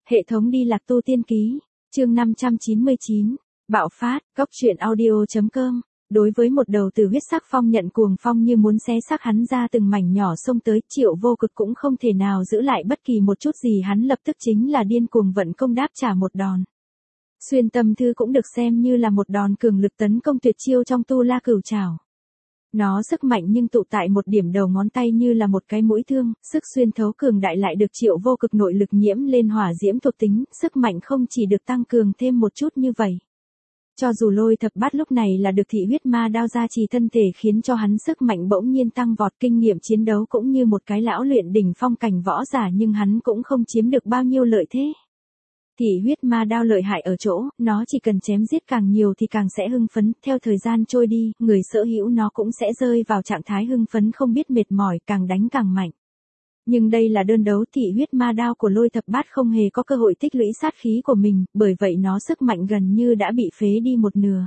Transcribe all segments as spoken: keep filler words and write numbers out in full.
Hệ thống đi lạc tu tiên ký, chương năm trăm chín mươi chín, bạo phát, góc truyện audio.com. Đối với một đầu từ huyết sắc phong nhận cuồng phong như muốn xé xác hắn ra từng mảnh nhỏ xông tới, Triệu Vô Cực cũng không thể nào giữ lại bất kỳ một chút gì, hắn lập tức chính là điên cuồng vận công đáp trả một đòn. Xuyên tâm thư cũng được xem như là một đòn cường lực tấn công tuyệt chiêu trong tu la cửu trảo. Nó sức mạnh nhưng tụ tại một điểm đầu ngón tay như là một cái mũi thương, sức xuyên thấu cường đại lại được Triệu Vô Cực nội lực nhiễm lên hỏa diễm thuộc tính, sức mạnh không chỉ được tăng cường thêm một chút như vậy. Cho dù Lôi Thập Bát lúc này là được thị huyết ma đao gia trì thân thể khiến cho hắn sức mạnh bỗng nhiên tăng vọt, kinh nghiệm chiến đấu cũng như một cái lão luyện đỉnh phong cảnh võ giả, nhưng hắn cũng không chiếm được bao nhiêu lợi thế. Thị huyết ma đao lợi hại ở chỗ, nó chỉ cần chém giết càng nhiều thì càng sẽ hưng phấn, theo thời gian trôi đi, người sở hữu nó cũng sẽ rơi vào trạng thái hưng phấn không biết mệt mỏi, càng đánh càng mạnh. Nhưng đây là đơn đấu, thị huyết ma đao của Lôi Thập Bát không hề có cơ hội tích lũy sát khí của mình, bởi vậy nó sức mạnh gần như đã bị phế đi một nửa.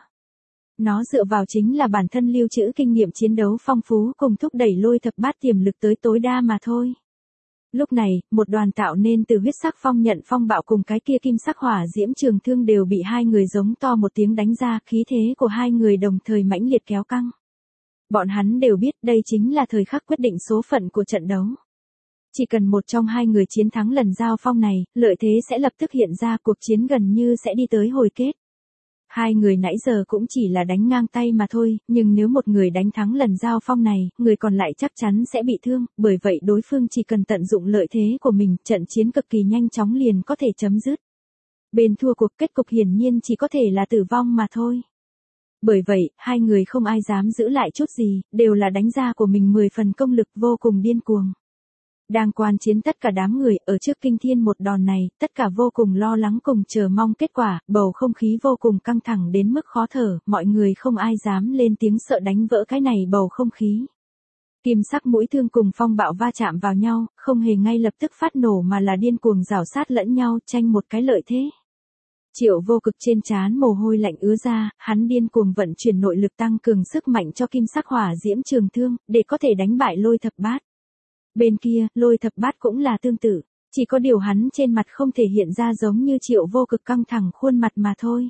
Nó dựa vào chính là bản thân lưu trữ kinh nghiệm chiến đấu phong phú cùng thúc đẩy Lôi Thập Bát tiềm lực tới tối đa mà thôi. Lúc này, một đoàn tạo nên từ huyết sắc phong nhận phong bạo cùng cái kia kim sắc hỏa diễm trường thương đều bị hai người giống to một tiếng đánh ra, khí thế của hai người đồng thời mãnh liệt kéo căng. Bọn hắn đều biết đây chính là thời khắc quyết định số phận của trận đấu. Chỉ cần một trong hai người chiến thắng lần giao phong này, lợi thế sẽ lập tức hiện ra, cuộc chiến gần như sẽ đi tới hồi kết. Hai người nãy giờ cũng chỉ là đánh ngang tay mà thôi, nhưng nếu một người đánh thắng lần giao phong này, người còn lại chắc chắn sẽ bị thương, bởi vậy đối phương chỉ cần tận dụng lợi thế của mình, trận chiến cực kỳ nhanh chóng liền có thể chấm dứt. Bên thua cuộc kết cục hiển nhiên chỉ có thể là tử vong mà thôi. Bởi vậy, hai người không ai dám giữ lại chút gì, đều là đánh ra của mình mười phần công lực, vô cùng điên cuồng. Đang quan chiến tất cả đám người, ở trước kinh thiên một đòn này, tất cả vô cùng lo lắng cùng chờ mong kết quả, bầu không khí vô cùng căng thẳng đến mức khó thở, mọi người không ai dám lên tiếng sợ đánh vỡ cái này bầu không khí. Kim sắc mũi thương cùng phong bạo va chạm vào nhau, không hề ngay lập tức phát nổ mà là điên cuồng rảo sát lẫn nhau, tranh một cái lợi thế. Triệu Vô Cực trên trán mồ hôi lạnh ứa ra, hắn điên cuồng vận chuyển nội lực tăng cường sức mạnh cho kim sắc hỏa diễm trường thương, để có thể đánh bại Lôi Thập Bát. Bên kia, Lôi Thập Bát cũng là tương tự, chỉ có điều hắn trên mặt không thể hiện ra giống như Triệu Vô Cực căng thẳng khuôn mặt mà thôi.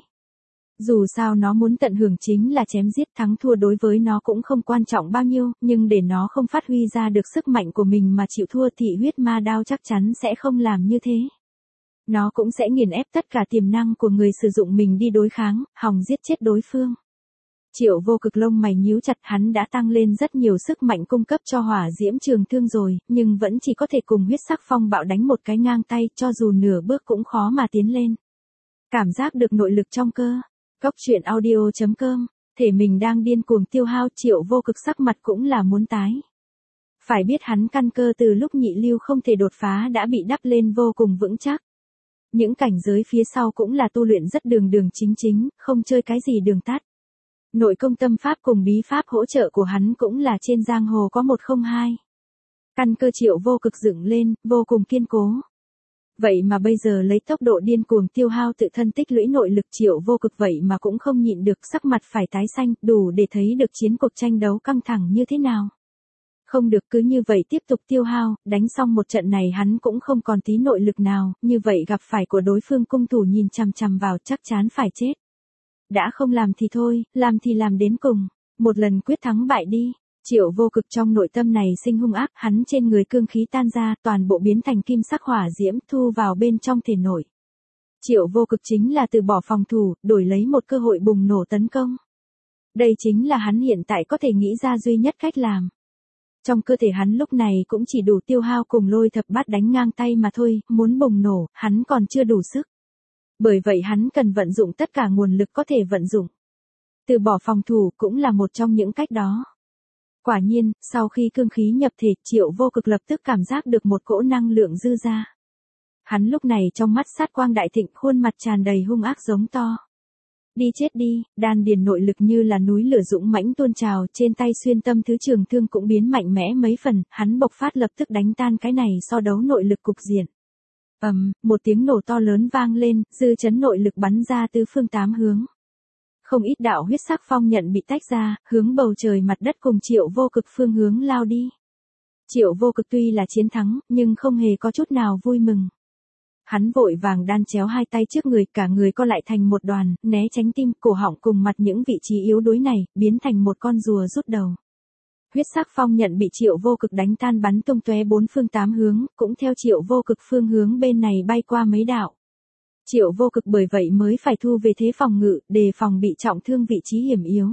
Dù sao nó muốn tận hưởng chính là chém giết, thắng thua đối với nó cũng không quan trọng bao nhiêu, nhưng để nó không phát huy ra được sức mạnh của mình mà chịu thua, thị huyết ma đao chắc chắn sẽ không làm như thế. Nó cũng sẽ nghiền ép tất cả tiềm năng của người sử dụng mình đi đối kháng, hòng giết chết đối phương. Triệu Vô Cực lông mày nhíu chặt, hắn đã tăng lên rất nhiều sức mạnh cung cấp cho hỏa diễm trường thương rồi, nhưng vẫn chỉ có thể cùng huyết sắc phong bạo đánh một cái ngang tay, cho dù nửa bước cũng khó mà tiến lên. Cảm giác được nội lực trong cơ. Góc truyện audio.com, thể mình đang điên cuồng tiêu hao, Triệu Vô Cực sắc mặt cũng là muốn tái. Phải biết hắn căn cơ từ lúc nhị lưu không thể đột phá đã bị đắp lên vô cùng vững chắc. Những cảnh giới phía sau cũng là tu luyện rất đường đường chính chính, không chơi cái gì đường tắt. Nội công tâm pháp cùng bí pháp hỗ trợ của hắn cũng là trên giang hồ có một không hai. Căn cơ Triệu Vô Cực dựng lên, vô cùng kiên cố. Vậy mà bây giờ lấy tốc độ điên cuồng tiêu hao tự thân tích lũy nội lực, Triệu Vô Cực vậy mà cũng không nhịn được, sắc mặt phải tái xanh, đủ để thấy được chiến cuộc tranh đấu căng thẳng như thế nào. Không được, cứ như vậy tiếp tục tiêu hao, đánh xong một trận này hắn cũng không còn tí nội lực nào, như vậy gặp phải của đối phương cung thủ nhìn chằm chằm vào chắc chắn phải chết. Đã không làm thì thôi, làm thì làm đến cùng, một lần quyết thắng bại đi. Triệu Vô Cực trong nội tâm này sinh hung ác, hắn trên người cương khí tan ra, toàn bộ biến thành kim sắc hỏa diễm thu vào bên trong thể nội. Triệu Vô Cực chính là từ bỏ phòng thủ, đổi lấy một cơ hội bùng nổ tấn công. Đây chính là hắn hiện tại có thể nghĩ ra duy nhất cách làm. Trong cơ thể hắn lúc này cũng chỉ đủ tiêu hao cùng Lôi Thập Bát đánh ngang tay mà thôi, muốn bùng nổ, hắn còn chưa đủ sức. Bởi vậy hắn cần vận dụng tất cả nguồn lực có thể vận dụng. Từ bỏ phòng thủ cũng là một trong những cách đó. Quả nhiên, sau khi cương khí nhập thể, Triệu Vô Cực lập tức cảm giác được một cỗ năng lượng dư ra. Hắn lúc này trong mắt sát quang đại thịnh, khuôn mặt tràn đầy hung ác giống to. Đi chết đi, đan điền nội lực như là núi lửa dũng mãnh tuôn trào, trên tay xuyên tâm thứ trường thương cũng biến mạnh mẽ mấy phần, hắn bộc phát lập tức đánh tan cái này so đấu nội lực cục diện. Ầm, um, một tiếng nổ to lớn vang lên, dư chấn nội lực bắn ra tứ phương tám hướng. Không ít đạo huyết sắc phong nhận bị tách ra, hướng bầu trời mặt đất cùng Triệu Vô Cực phương hướng lao đi. Triệu Vô Cực tuy là chiến thắng, nhưng không hề có chút nào vui mừng. Hắn vội vàng đan chéo hai tay trước người, cả người co lại thành một đoàn, né tránh tim, cổ họng cùng mặt những vị trí yếu đuối này, biến thành một con rùa rút đầu. Huyết sắc phong nhận bị Triệu Vô Cực đánh tan bắn tung tóe bốn phương tám hướng, cũng theo Triệu Vô Cực phương hướng bên này bay qua mấy đạo. Triệu Vô Cực bởi vậy mới phải thu về thế phòng ngự, đề phòng bị trọng thương vị trí hiểm yếu.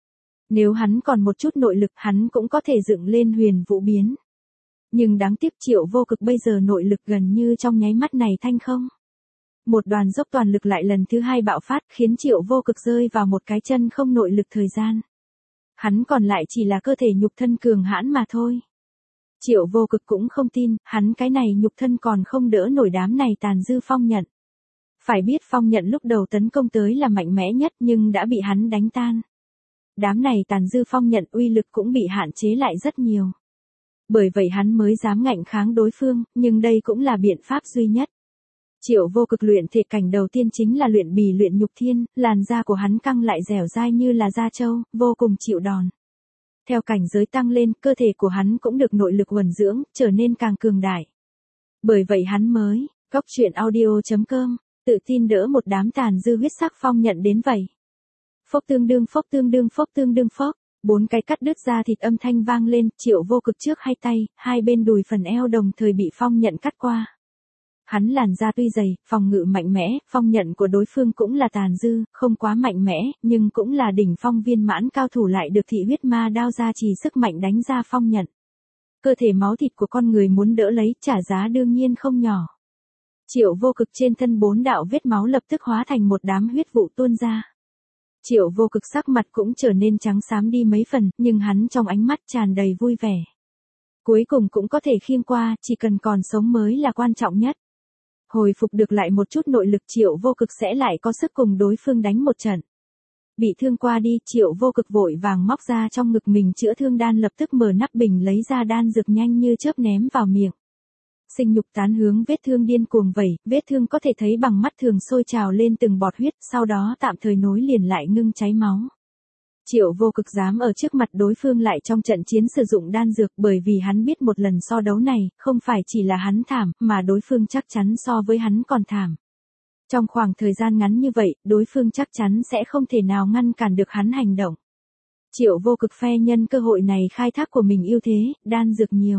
Nếu hắn còn một chút nội lực, hắn cũng có thể dựng lên huyền vũ biến. Nhưng đáng tiếc Triệu Vô Cực bây giờ nội lực gần như trong nháy mắt này thanh không. Một đoàn dốc toàn lực lại lần thứ hai bạo phát, khiến Triệu Vô Cực rơi vào một cái chân không nội lực thời gian. Hắn còn lại chỉ là cơ thể nhục thân cường hãn mà thôi. Triệu Vô Cực cũng không tin, hắn cái này nhục thân còn không đỡ nổi đám này tàn dư phong nhận. Phải biết phong nhận lúc đầu tấn công tới là mạnh mẽ nhất nhưng đã bị hắn đánh tan. Đám này tàn dư phong nhận uy lực cũng bị hạn chế lại rất nhiều. Bởi vậy hắn mới dám ngạnh kháng đối phương, nhưng đây cũng là biện pháp duy nhất. Triệu Vô Cực luyện thể cảnh đầu tiên chính là luyện bì luyện nhục thiên, làn da của hắn căng lại dẻo dai như là da trâu, vô cùng chịu đòn. Theo cảnh giới tăng lên, cơ thể của hắn cũng được nội lực uẩn dưỡng, trở nên càng cường đại. Bởi vậy hắn mới, Cốc Truyện Audio chấm com, tự tin đỡ một đám tàn dư huyết sắc phong nhận đến vậy. Phốc tương đương phốc tương đương phốc tương đương phốc, bốn cái cắt đứt ra thịt âm thanh vang lên, Triệu Vô Cực trước hai tay, hai bên đùi phần eo đồng thời bị phong nhận cắt qua. Hắn làn da tuy dày, phòng ngự mạnh mẽ, phong nhận của đối phương cũng là tàn dư, không quá mạnh mẽ, nhưng cũng là đỉnh phong viên mãn cao thủ lại được thị huyết ma đao ra trì sức mạnh đánh ra phong nhận. Cơ thể máu thịt của con người muốn đỡ lấy, trả giá đương nhiên không nhỏ. Triệu Vô Cực trên thân bốn đạo vết máu lập tức hóa thành một đám huyết vụ tuôn ra. Triệu Vô Cực sắc mặt cũng trở nên trắng xám đi mấy phần, nhưng hắn trong ánh mắt tràn đầy vui vẻ. Cuối cùng cũng có thể khiêng qua, chỉ cần còn sống mới là quan trọng nhất. Hồi phục được lại một chút nội lực, Triệu Vô Cực sẽ lại có sức cùng đối phương đánh một trận. Bị thương qua đi, Triệu Vô Cực vội vàng móc ra trong ngực mình chữa thương đan, lập tức mở nắp bình lấy ra đan dược nhanh như chớp ném vào miệng. Sinh nhục tán hướng vết thương điên cuồng vẩy, vết thương có thể thấy bằng mắt thường sôi trào lên từng bọt huyết, sau đó tạm thời nối liền lại ngưng cháy máu. Triệu Vô Cực dám ở trước mặt đối phương lại trong trận chiến sử dụng đan dược, bởi vì hắn biết một lần so đấu này, không phải chỉ là hắn thảm, mà đối phương chắc chắn so với hắn còn thảm. Trong khoảng thời gian ngắn như vậy, đối phương chắc chắn sẽ không thể nào ngăn cản được hắn hành động. Triệu Vô Cực phe nhân cơ hội này khai thác của mình ưu thế, đan dược nhiều.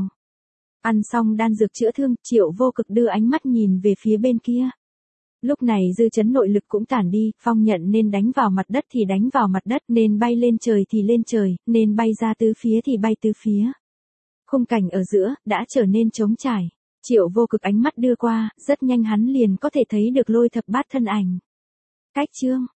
Ăn xong đan dược chữa thương, Triệu Vô Cực đưa ánh mắt nhìn về phía bên kia. Lúc này dư chấn nội lực cũng tản đi, phong nhận nên đánh vào mặt đất thì đánh vào mặt đất, nên bay lên trời thì lên trời, nên bay ra tứ phía thì bay tứ phía. Khung cảnh ở giữa, đã trở nên trống trải. Triệu Vô Cực ánh mắt đưa qua, rất nhanh hắn liền có thể thấy được Lôi Thập Bát thân ảnh. Cách chương,